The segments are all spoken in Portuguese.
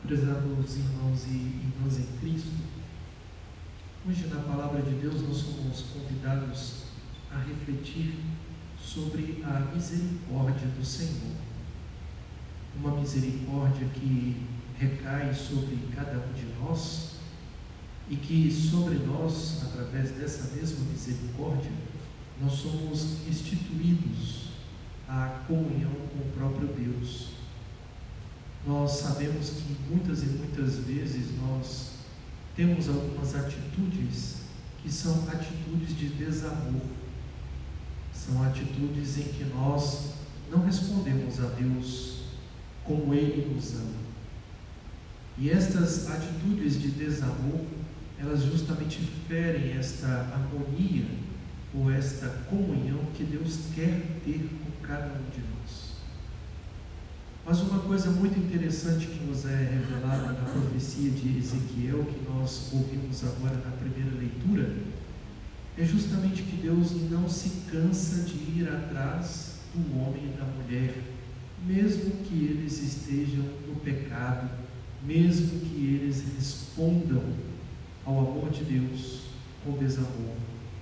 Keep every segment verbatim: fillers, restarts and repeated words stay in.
Prezados irmãos e irmãs em Cristo, hoje na Palavra de Deus nós somos convidados a refletir sobre a misericórdia do Senhor. Uma misericórdia que recai sobre cada um de nós e que sobre nós, através dessa mesma misericórdia, nós somos instituídos à comunhão com o próprio Deus. Nós sabemos que muitas e muitas vezes nós temos algumas atitudes que são atitudes de desamor, são atitudes em que nós não respondemos a Deus como Ele nos ama. E estas atitudes de desamor, elas justamente ferem esta harmonia ou esta comunhão que Deus quer ter com cada um de nós. Mas uma coisa muito interessante que nos é revelada na profecia de Ezequiel, que nós ouvimos agora na primeira leitura, é justamente que Deus não se cansa de ir atrás do homem e da mulher, mesmo que eles estejam no pecado, mesmo que eles respondam ao amor de Deus com desamor.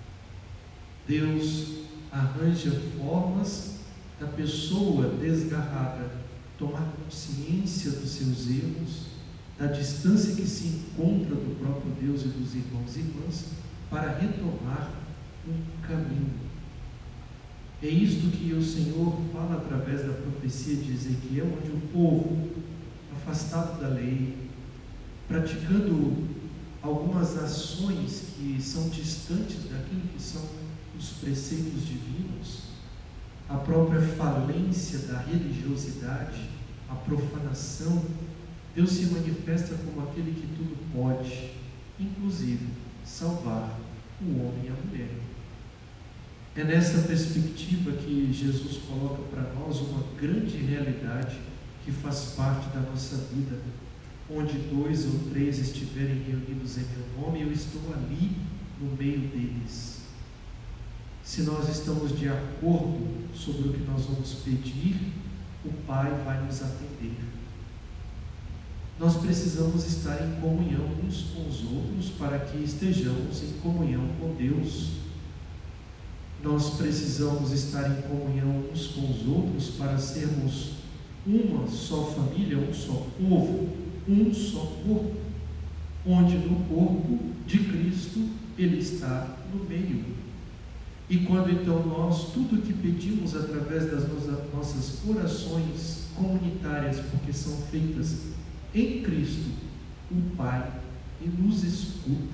Deus arranja formas da pessoa desgarrada tomar consciência dos seus erros, da distância que se encontra do próprio Deus e dos irmãos e irmãs, para retomar um caminho. É isto que o Senhor fala através da profecia de Ezequiel, onde o povo, afastado da lei, praticando algumas ações que são distantes daquilo que são os preceitos divinos, a própria falência da religiosidade, a profanação, Deus se manifesta como aquele que tudo pode, inclusive salvar o homem e a mulher. É nessa perspectiva que Jesus coloca para nós uma grande realidade que faz parte da nossa vida, onde dois ou três estiverem reunidos em meu nome, eu estou ali no meio deles. Se nós estamos de acordo sobre o que nós vamos pedir, o Pai vai nos atender. Nós precisamos estar em comunhão uns com os outros para que estejamos em comunhão com Deus. Nós precisamos estar em comunhão uns com os outros para sermos uma só família, um só povo, um só corpo, onde no corpo de Cristo Ele está no meio. E quando então nós, tudo o que pedimos através das nossas orações comunitárias, porque são feitas em Cristo, o Pai, e nos escuta.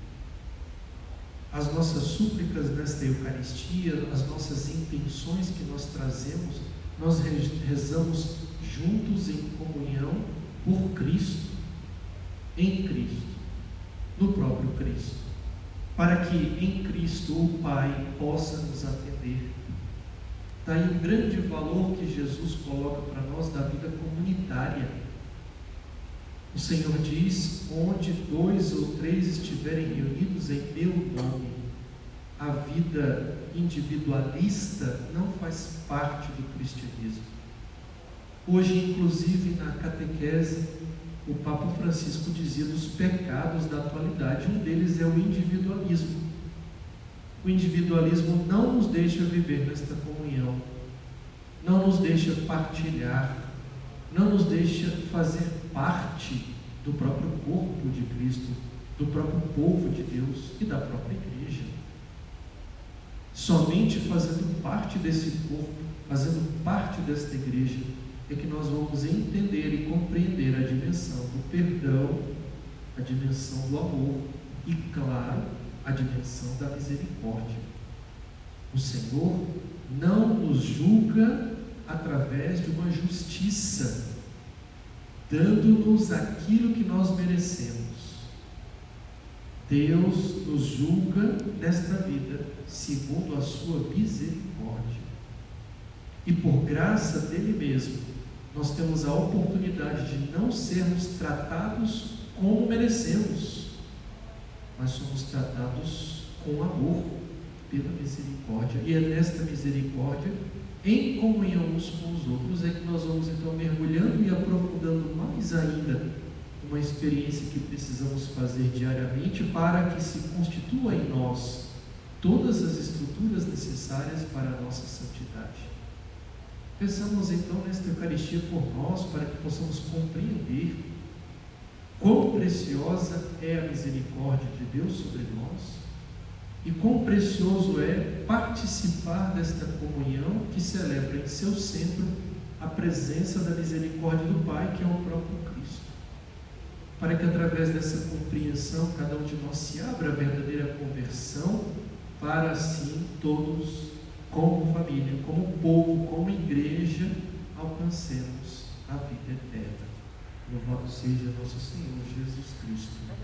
As nossas súplicas nesta Eucaristia, as nossas intenções que nós trazemos, nós rezamos juntos em comunhão por Cristo, em Cristo, no próprio Cristo, para que em Cristo o Pai possa nos atender. Daí o grande valor que Jesus coloca para nós da vida comunitária. O Senhor diz: onde dois ou três estiverem reunidos em meu nome. A vida individualista não faz parte do cristianismo. Hoje, inclusive, na catequese, o Papa Francisco dizia dos pecados da atualidade, um deles é o individualismo. O individualismo não nos deixa viver nesta comunhão, não nos deixa partilhar, não nos deixa fazer parte do próprio corpo de Cristo, do próprio povo de Deus e da própria igreja. Somente fazendo parte desse corpo, fazendo parte desta igreja, é que nós vamos entender e compreender a dimensão do perdão, a dimensão do amor e, claro, a dimensão da misericórdia. O Senhor não nos julga através de uma justiça, dando-nos aquilo que nós merecemos. Deus nos julga nesta vida segundo a sua misericórdia. E por graça dele mesmo, nós temos a oportunidade de não sermos tratados como merecemos, mas somos tratados com amor pela misericórdia. E é nesta misericórdia, em comunhão uns com os outros, é que nós vamos então mergulhando e aprofundando mais ainda uma experiência que precisamos fazer diariamente para que se constitua em nós todas as estruturas necessárias para a nossa santidade. Pensamos então nesta Eucaristia por nós, para que possamos compreender quão preciosa é a misericórdia de Deus sobre nós e quão precioso é participar desta comunhão que celebra em seu centro a presença da misericórdia do Pai, que é o próprio Cristo. Para que através dessa compreensão cada um de nós se abra a verdadeira conversão, para assim todos, como família, como povo, como igreja, alcancemos a vida eterna. Louvado seja nosso Senhor Jesus Cristo.